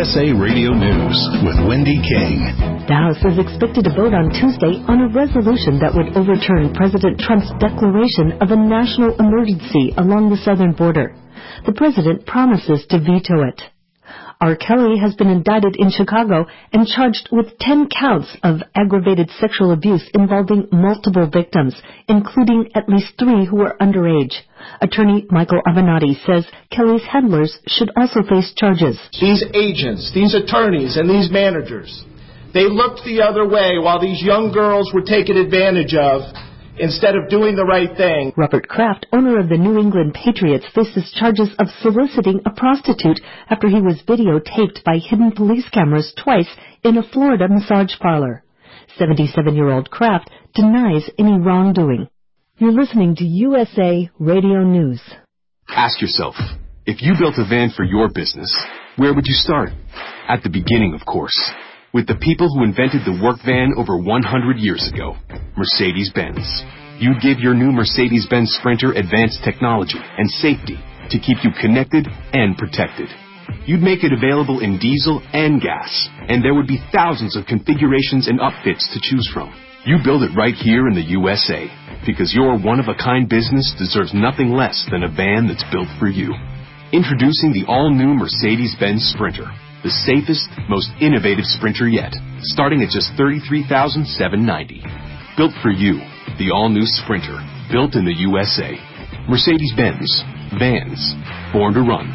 USA Radio News with Wendy King. The House is expected to vote on Tuesday on a resolution that would overturn President Trump's declaration of a national emergency along the southern border. The president promises to veto it. R. Kelly has been indicted in Chicago and charged with 10 counts of aggravated sexual abuse involving multiple victims, including at least 3 who were underage. Attorney Michael Avenatti says Kelly's handlers should also face charges. These agents, these attorneys, and these managers, they looked the other way while these young girls were taken advantage of instead of doing the right thing. Robert Kraft, owner of the New England Patriots, faces charges of soliciting a prostitute after he was videotaped by hidden police cameras twice in a Florida massage parlor. 77-year-old Kraft denies any wrongdoing. You're listening to USA Radio News. Ask yourself, if you built a van for your business, where would you start? At the beginning, of course, with the people who invented the work van over 100 years ago, Mercedes-Benz. You'd give your new Mercedes-Benz Sprinter advanced technology and safety to keep you connected and protected. You'd make it available in diesel and gas, and there would be thousands of configurations and upfits to choose from. You build it right here in the USA, because your one-of-a-kind business deserves nothing less than a van that's built for you. Introducing the all-new Mercedes-Benz Sprinter, the safest, most innovative Sprinter yet, starting at just $33,790. Built for you, the all-new Sprinter, built in the USA. Mercedes-Benz, vans, born to run.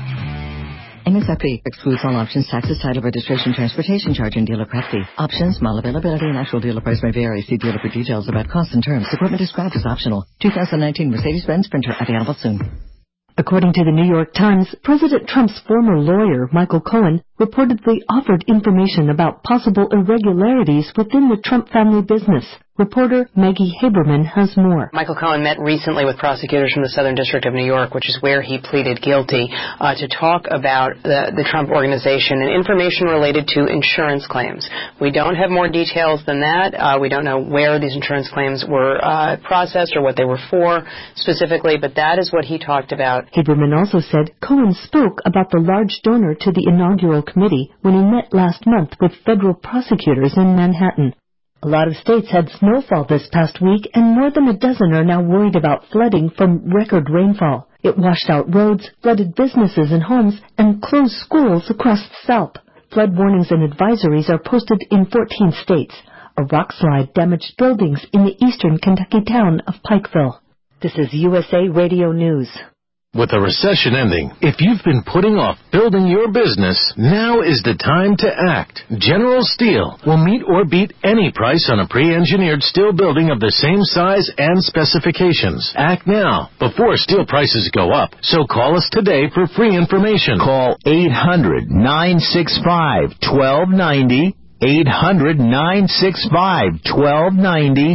MSRP excludes all options, taxes, title, registration, transportation charge, and dealer prep fee. Options, model availability, and actual dealer price may vary. See dealer for details about costs and terms. Equipment described as optional. 2019 Mercedes-Benz Sprinter available soon. According to the New York Times, President Trump's former lawyer, Michael Cohen, reportedly offered information about possible irregularities within the Trump family business. Reporter Maggie Haberman has more. Michael Cohen met recently with prosecutors from the Southern District of New York, which is where he pleaded guilty, to talk about the Trump Organization and information related to insurance claims. We don't have more details than that. We don't know where these insurance claims were processed or what they were for specifically, but that is what he talked about. Haberman also said Cohen spoke about the large donor to the inaugural committee when he met last month with federal prosecutors in Manhattan. A lot of states had snowfall this past week, and more than a dozen are now worried about flooding from record rainfall. It washed out roads, flooded businesses and homes, and closed schools across the South. Flood warnings and advisories are posted in 14 states. A rock slide damaged buildings in the eastern Kentucky town of Pikeville. This is USA Radio News. With the recession ending, if you've been putting off building your business, now is the time to act. General Steel will meet or beat any price on a pre-engineered steel building of the same size and specifications. Act now, before steel prices go up. So call us today for free information. Call 800-965-1290. 800-965-1290,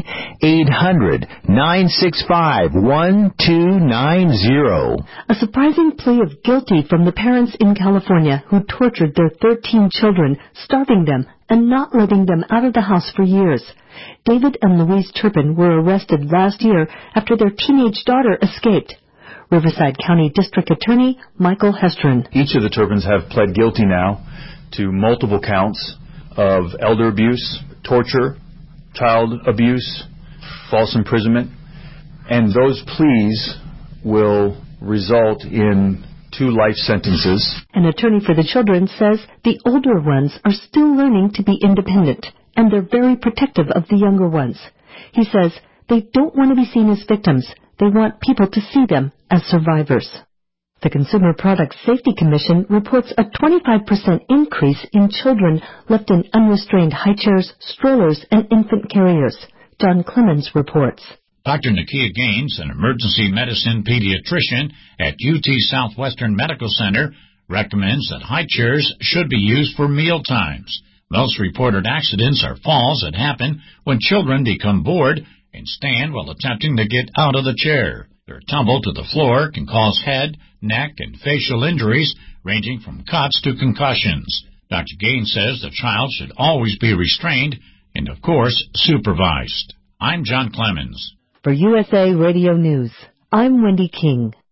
800-965-1290. A surprising plea of guilty from the parents in California who tortured their 13 children, starving them and not letting them out of the house for years. David and Louise Turpin were arrested last year after their teenage daughter escaped. Riverside County District Attorney Michael Hestron. Each of the Turpins have pled guilty now to multiple counts of elder abuse, torture, child abuse, false imprisonment, and those pleas will result in 2 life sentences. An attorney for the children says the older ones are still learning to be independent, and they're very protective of the younger ones. He says they don't want to be seen as victims. They want people to see them as survivors. The Consumer Product Safety Commission reports a 25% increase in children left in unrestrained high chairs, strollers, and infant carriers. John Clemens reports. Dr. Nakia Gaines, an emergency medicine pediatrician at UT Southwestern Medical Center, recommends that high chairs should be used for meal times. Most reported accidents are falls that happen when children become bored and stand while attempting to get out of the chair. Their tumble to the floor can cause head, neck, and facial injuries ranging from cuts to concussions. Dr. Gaines says the child should always be restrained and, of course, supervised. I'm John Clemens. For USA Radio News, I'm Wendy King.